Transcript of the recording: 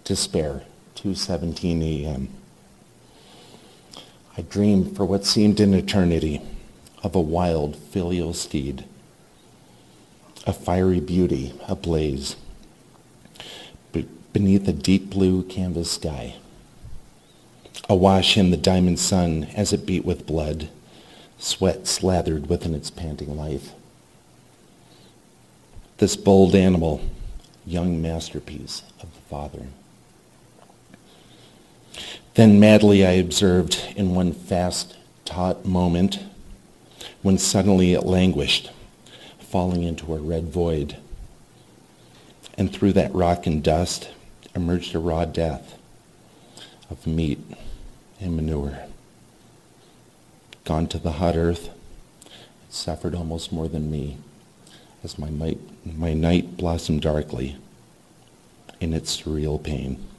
Despair, 2:17 a.m. I dreamed for what seemed an eternity of a wild filial steed, a fiery beauty ablaze beneath a deep blue canvas sky, awash in the diamond sun as it beat with blood, sweat slathered within its panting life. This bold animal, young masterpiece of the Father. Then madly I observed in one fast, taut moment, when suddenly it languished, falling into a red void. And through that rock and dust emerged a raw death of meat and manure. Gone to the hot earth, it suffered almost more than me, as my night blossomed darkly in its surreal pain.